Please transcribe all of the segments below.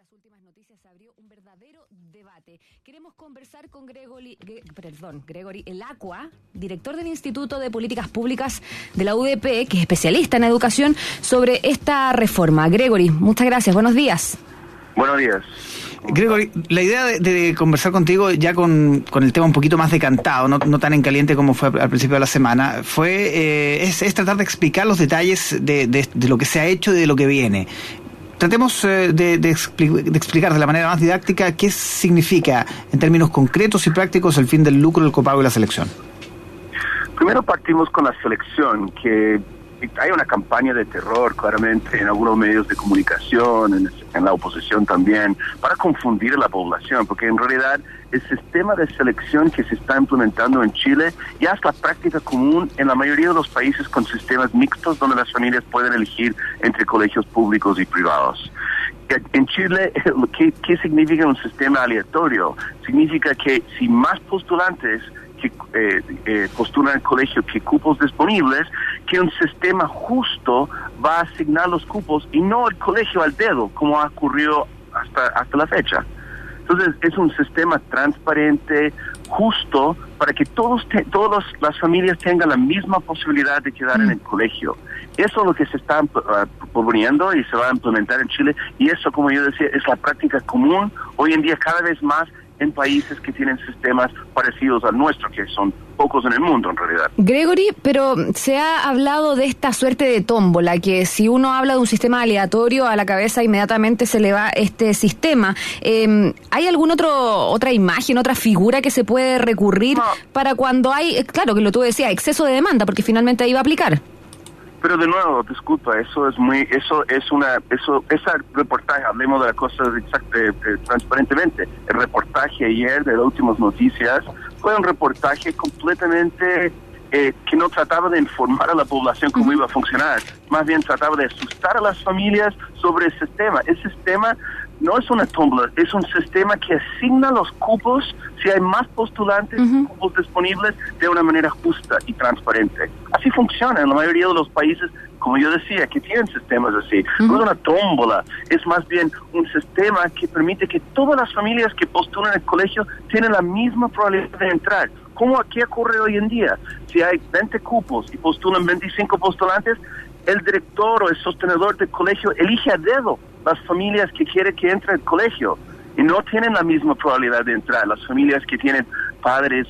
las últimas noticias se abrió un verdadero debate. Queremos conversar con Gregory Elacqua, director del Instituto de Políticas Públicas de la UDP, que es especialista en educación, sobre esta reforma. Gregory, muchas gracias. Buenos días. Buenos días. Gregory, la idea de conversar contigo ya con el tema un poquito más decantado, no tan en caliente como fue al principio de la semana, es tratar de explicar los detalles de lo que se ha hecho y de lo que viene. Tratemos de explicar de la manera más didáctica qué significa en términos concretos y prácticos el fin del lucro, el copago y la selección. Primero partimos con la selección, que hay una campaña de terror claramente en algunos medios de comunicación, en la oposición también, para confundir a la población, porque en realidad el sistema de selección que se está implementando en Chile ya es la práctica común en la mayoría de los países con sistemas mixtos donde las familias pueden elegir entre colegios públicos y privados. En Chile, ¿qué significa un sistema aleatorio? Significa que si más postulantes que postulan al colegio que cupos disponibles, que un sistema justo va a asignar los cupos y no el colegio al dedo, como ha ocurrido hasta la fecha. Entonces, es un sistema transparente, justo, para que todas las familias tengan la misma posibilidad de quedar en el colegio. Eso es lo que se está proponiendo y se va a implementar en Chile, y eso, como yo decía, es la práctica común hoy en día cada vez más en países que tienen sistemas parecidos al nuestro, que son pocos en el mundo en realidad. Gregory, pero se ha hablado de esta suerte de tómbola, que si uno habla de un sistema aleatorio, a la cabeza inmediatamente se le va este sistema. ¿Hay alguna otra imagen, otra figura que se puede recurrir para cuando hay, claro, que lo tú decías, exceso de demanda, porque finalmente ahí va a aplicar? Pero de nuevo, disculpa, ese reportaje, hablemos de las cosas transparentemente. El reportaje ayer de las últimas noticias fue un reportaje completamente que no trataba de informar a la población cómo iba a funcionar, más bien trataba de asustar a las familias sobre el sistema. El sistema no es una tómbola, es un sistema que asigna los cupos si hay más postulantes cupos disponibles de una manera justa y transparente. Así funciona en la mayoría de los países, como yo decía, que tienen sistemas así. No es una tómbola, es más bien un sistema que permite que todas las familias que postulan al colegio tienen la misma probabilidad de entrar. ¿Cómo aquí ocurre hoy en día? Si hay 20 cupos y postulan 25 postulantes, el director o el sostenedor del colegio elige a dedo las familias que quiere que entre al colegio y no tienen la misma probabilidad de entrar. Las familias que tienen padres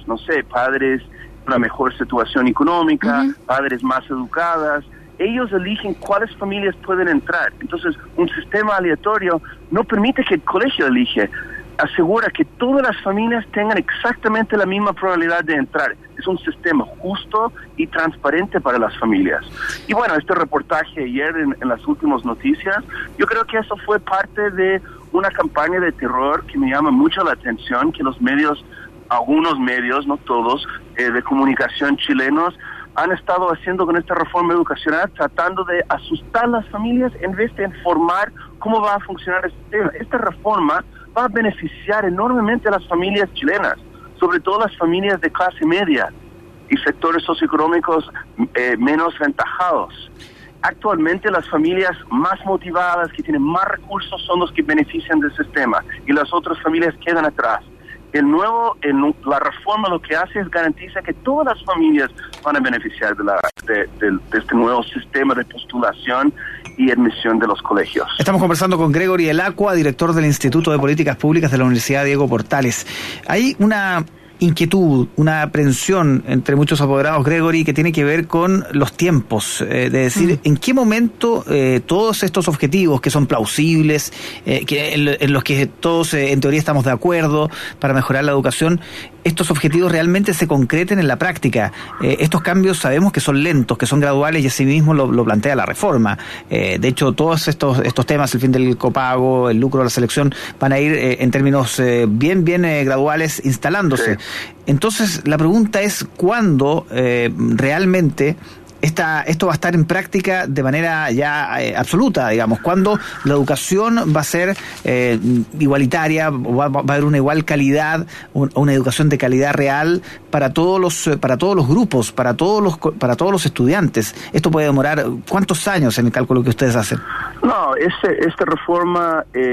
una mejor situación económica, padres más educadas, ellos eligen cuáles familias pueden entrar. Entonces, un sistema aleatorio no permite que el colegio elige, asegura que todas las familias tengan exactamente la misma probabilidad de entrar. Es un sistema justo y transparente para las familias. Y bueno, este reportaje ayer en las últimas noticias, yo creo que eso fue parte de una campaña de terror que me llama mucho la atención, que los medios, algunos medios, no todos, de comunicación chilenos, han estado haciendo con esta reforma educacional, tratando de asustar a las familias en vez de informar cómo va a funcionar este sistema. Esta reforma va a beneficiar enormemente a las familias chilenas, sobre todo las familias de clase media y sectores socioeconómicos menos ventajados. Actualmente las familias más motivadas, que tienen más recursos, son los que benefician del sistema y las otras familias quedan atrás. La reforma lo que hace es garantiza que todas las familias van a beneficiar de este nuevo sistema de postulación y admisión de los colegios. Estamos conversando con Gregory Elacqua, director del Instituto de Políticas Públicas de la Universidad Diego Portales. Hay una inquietud, una aprensión entre muchos apoderados, Gregory, que tiene que ver con los tiempos, de decir en qué momento todos estos objetivos que son plausibles, en los que todos en teoría estamos de acuerdo para mejorar la educación, estos objetivos realmente se concreten en la práctica. Estos cambios sabemos que son lentos, que son graduales, y así mismo lo plantea la reforma. De hecho, todos estos temas, el fin del copago, el lucro de la selección, van a ir en términos bien graduales instalándose. Sí. Entonces, la pregunta es cuándo realmente esto va a estar en práctica de manera ya absoluta, digamos, cuando la educación va a ser igualitaria, va a haber una igual calidad, una educación de calidad real para todos los grupos, para todos los estudiantes. Esto puede demorar ¿cuántos años en el cálculo que ustedes hacen? No, esta reforma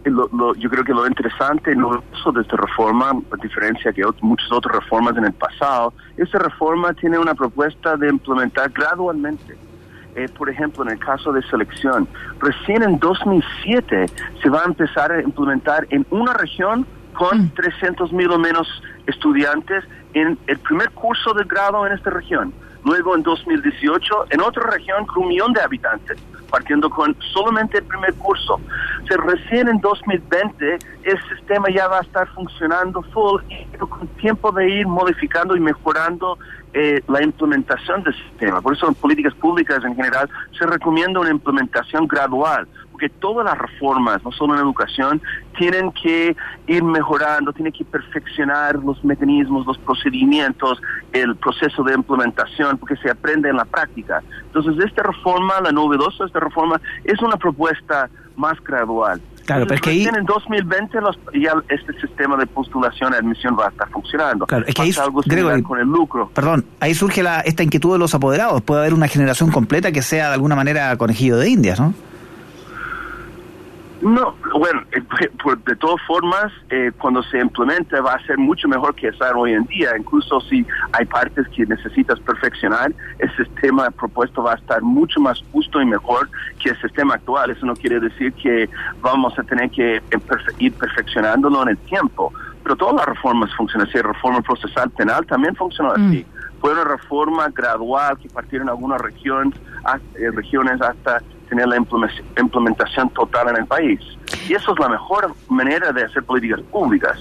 yo creo que lo interesante y novedoso de esta reforma, a diferencia que muchas otras reformas en el pasado, esta reforma tiene una propuesta de implementar gradualmente. Por ejemplo, en el caso de selección, recién en 2007 se va a empezar a implementar en una región con 300,000 o menos estudiantes en el primer curso de grado en esta región. Luego en 2018 en otra región con 1 millón de habitantes, partiendo con solamente el primer curso. O sea, recién en 2020 el sistema ya va a estar funcionando full, pero con tiempo de ir modificando y mejorando la implementación del sistema. Por eso en políticas públicas en general se recomienda una implementación gradual, porque todas las reformas, no solo en educación, tienen que ir mejorando, tienen que perfeccionar los mecanismos, los procedimientos, el proceso de implementación, porque se aprende en la práctica. Entonces esta reforma, la novedosa de esta reforma, es una propuesta más gradual. Claro, pero es que ahí... En 2020 ya este sistema de postulación y admisión va a estar funcionando. Claro, es que ahí, algo Gregory, con el lucro. Perdón, ahí surge esta inquietud de los apoderados. Puede haber una generación completa que sea de alguna manera conejillo de indias, ¿no? No, bueno, de todas formas, cuando se implementa va a ser mucho mejor que estar hoy en día. Incluso si hay partes que necesitas perfeccionar, el sistema propuesto va a estar mucho más justo y mejor que el sistema actual. Eso no quiere decir que vamos a tener que ir perfeccionándolo en el tiempo. Pero todas las reformas funcionan así. La reforma procesal penal también funcionó así. Fue una reforma gradual que partieron algunas regiones hasta tener la implementación total en el país. Y eso es la mejor manera de hacer políticas públicas,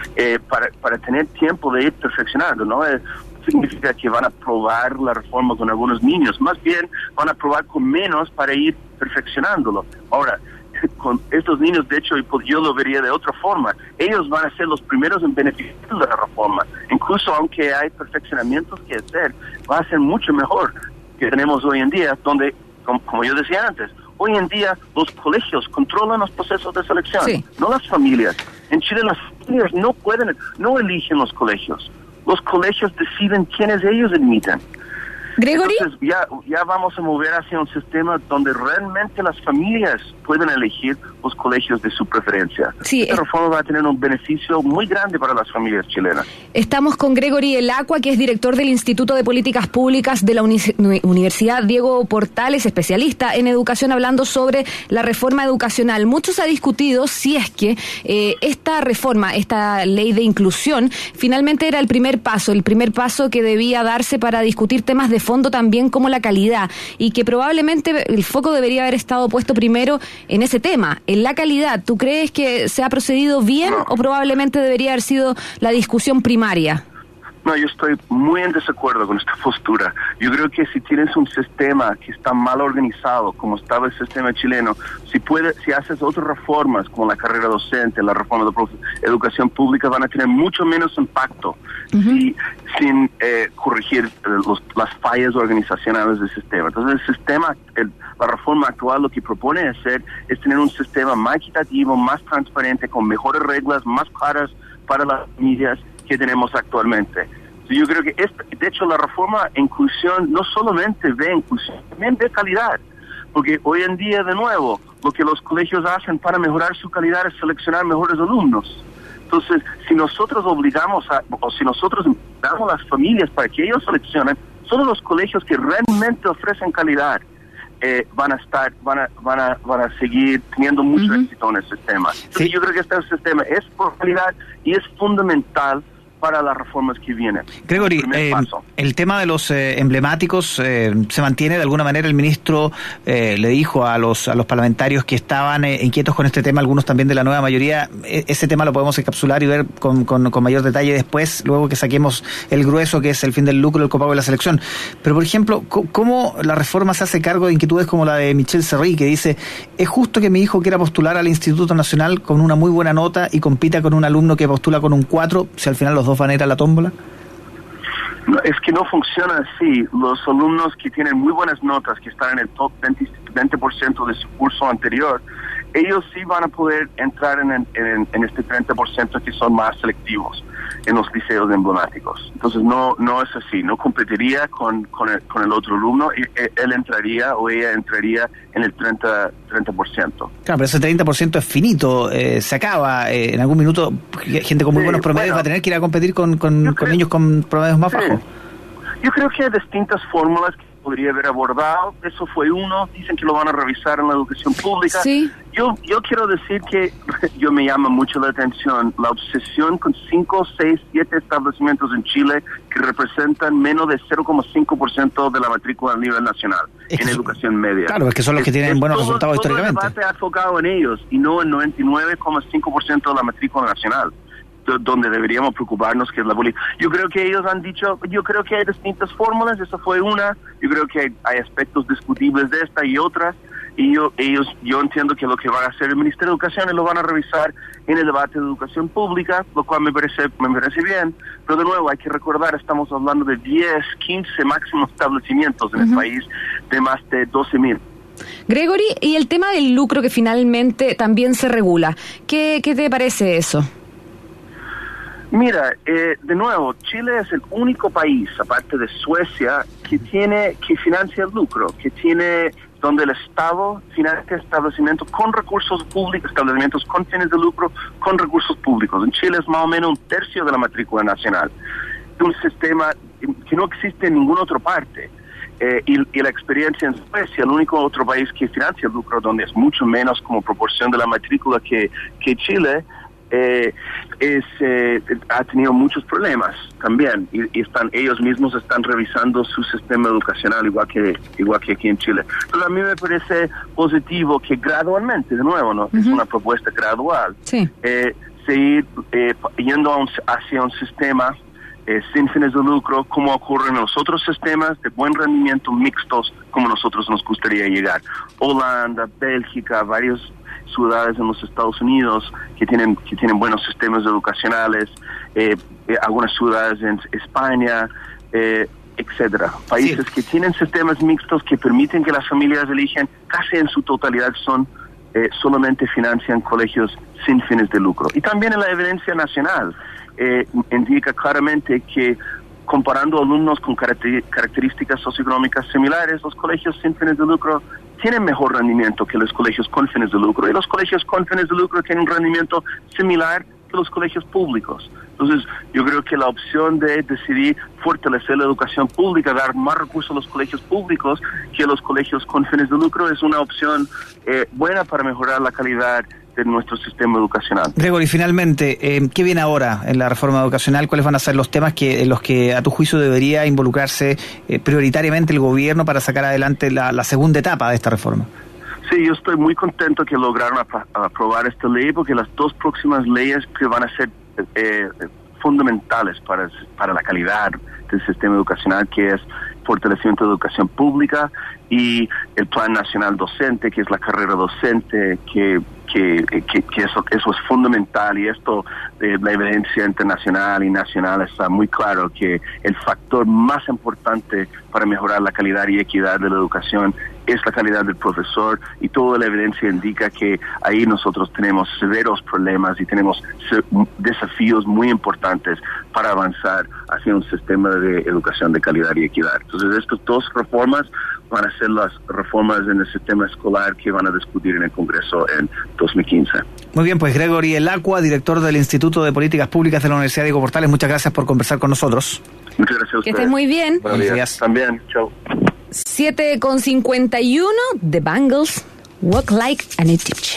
para tener tiempo de ir perfeccionando, ¿no? Significa que van a probar la reforma con algunos niños, más bien van a probar con menos para ir perfeccionándolo. Ahora, con estos niños, de hecho, yo lo vería de otra forma. Ellos van a ser los primeros en beneficiar de la reforma. Incluso aunque hay perfeccionamientos que hacer, va a ser mucho mejor que tenemos hoy en día, donde, como yo decía antes, hoy en día los colegios controlan los procesos de selección, no las familias. En Chile las familias no eligen los colegios. Los colegios deciden quiénes ellos admiten. Gregory. Entonces ya vamos a mover hacia un sistema donde realmente las familias pueden elegir los colegios de su preferencia. Sí, esta reforma va a tener un beneficio muy grande para las familias chilenas. Estamos con Gregory Elacqua, que es director del Instituto de Políticas Públicas de la Universidad Diego Portales, especialista en educación, hablando sobre la reforma educacional. Mucho se ha discutido si es que esta reforma, esta ley de inclusión, finalmente era el primer paso que debía darse para discutir temas de fondo también como la calidad, y que probablemente el foco debería haber estado puesto primero en ese tema, en la calidad. ¿Tú crees que se ha procedido bien o probablemente debería haber sido la discusión primaria? No, yo estoy muy en desacuerdo con esta postura. Yo creo que si tienes un sistema que está mal organizado, como estaba el sistema chileno, si haces otras reformas, como la carrera docente, la reforma de educación pública, van a tener mucho menos impacto sin corregir las fallas organizacionales del sistema. Entonces el sistema, la reforma actual lo que propone hacer es tener un sistema más equitativo, más transparente, con mejores reglas, más claras para las familias que tenemos actualmente. Yo creo que de hecho la reforma en inclusión no solamente ve inclusión, también ve calidad, porque hoy en día, de nuevo, lo que los colegios hacen para mejorar su calidad es seleccionar mejores alumnos. Entonces, si nosotros obligamos a las familias para que ellos seleccionen, solo los colegios que realmente ofrecen calidad van a seguir teniendo mucho éxito en el sistema. Entonces, yo creo que este sistema es por calidad y es fundamental para las reformas que vienen. Gregory, el tema de los emblemáticos se mantiene. De alguna manera el ministro le dijo a los parlamentarios que estaban inquietos con este tema, algunos también de la nueva mayoría, ese tema lo podemos encapsular y ver con mayor detalle después, luego que saquemos el grueso, que es el fin del lucro, el copago de la selección. Pero, por ejemplo, ¿cómo la reforma se hace cargo de inquietudes como la de Michelle Serrí, que dice: ¿es justo que mi hijo quiera postular al Instituto Nacional con una muy buena nota y compita con un alumno que postula con un 4, si al final los dos van a ir a la tómbola? No, es que no funciona así. Los alumnos que tienen muy buenas notas, que están en el top 20% de su curso anterior, ellos sí van a poder entrar en este 30% que son más selectivos en los liceos emblemáticos. Entonces no es así, no competiría con el otro alumno, él entraría o ella entraría en el 30%. Claro, pero ese 30% es finito, se acaba, en algún minuto gente con muy buenos promedios va a tener que ir a competir con niños con promedios más bajos. Yo creo que hay distintas fórmulas que podría haber abordado. Eso fue uno. Dicen que lo van a revisar en la educación pública. Sí. Yo quiero decir que yo me llama mucho la atención la obsesión con 5, 6, 7 establecimientos en Chile que representan menos de 0,5% de la matrícula a nivel nacional en educación media. Claro, es que son los que tienen buenos resultados históricamente. Todo el debate ha enfocado en ellos y no en 99,5% de la matrícula nacional, donde deberíamos preocuparnos, que es la política. Yo creo que ellos han dicho, yo creo que hay distintas fórmulas, esa fue una, yo creo que hay aspectos discutibles de esta y otras, y yo entiendo que lo que van a hacer el Ministerio de Educación es lo van a revisar en el debate de educación pública, lo cual me parece bien, pero de nuevo hay que recordar, estamos hablando de 10, 15 máximos establecimientos en el país de más de 12,000. Gregory, y el tema del lucro que finalmente también se regula, ¿qué te parece eso? Mira, de nuevo, Chile es el único país, aparte de Suecia, que financia el lucro, donde el Estado financia establecimientos con recursos públicos, establecimientos con fines de lucro, con recursos públicos. En Chile es más o menos 1/3 de la matrícula nacional. Un sistema que no existe en ninguna otra parte. Y la experiencia en Suecia, el único otro país que financia el lucro, donde es mucho menos como proporción de la matrícula que Chile, ha tenido muchos problemas también y ellos mismos están revisando su sistema educacional igual que aquí en Chile. Pero a mí me parece positivo que gradualmente, de nuevo, no es una propuesta gradual, seguir yendo hacia un sistema sin fines de lucro, como ocurre en los otros sistemas de buen rendimiento mixtos, como nosotros nos gustaría llegar. Holanda, Bélgica, varias ciudades en los Estados Unidos que tienen buenos sistemas educacionales, algunas ciudades en España, etcétera. Países que tienen sistemas mixtos que permiten que las familias elijan, casi en su totalidad solamente financian colegios sin fines de lucro. Y también en la evidencia nacional indica claramente que comparando alumnos con características socioeconómicas similares, los colegios sin fines de lucro tienen mejor rendimiento que los colegios con fines de lucro, y los colegios con fines de lucro tienen un rendimiento similar que los colegios públicos. Entonces, yo creo que la opción de decidir fortalecer la educación pública, dar más recursos a los colegios públicos que a los colegios con fines de lucro, es una opción buena para mejorar la calidad de nuestro sistema educacional. Gregory, finalmente, ¿qué viene ahora en la reforma educacional? ¿Cuáles van a ser los temas en los que, a tu juicio, debería involucrarse prioritariamente el gobierno para sacar adelante la segunda etapa de esta reforma? Sí, yo estoy muy contento que lograron aprobar esta ley, porque las dos próximas leyes que van a ser fundamentales para la calidad del sistema educacional, que es fortalecimiento de educación pública y el Plan Nacional Docente, que es la carrera docente, que eso es fundamental, y esto la evidencia internacional y nacional está muy claro que el factor más importante para mejorar la calidad y equidad de la educación es la calidad del profesor, y toda la evidencia indica que ahí nosotros tenemos severos problemas y tenemos desafíos muy importantes para avanzar hacia un sistema de educación de calidad y equidad. Entonces, estas dos reformas van a ser las reformas en el sistema escolar que van a discutir en el Congreso en 2015. Muy bien, pues Gregory Elacqua, director del Instituto de Políticas Públicas de la Universidad Diego Portales, muchas gracias por conversar con nosotros. Muchas gracias a ustedes. Que estés muy bien. Buenos días. También, chao. 7:51, The Bangles, Walk Like an Egyptian.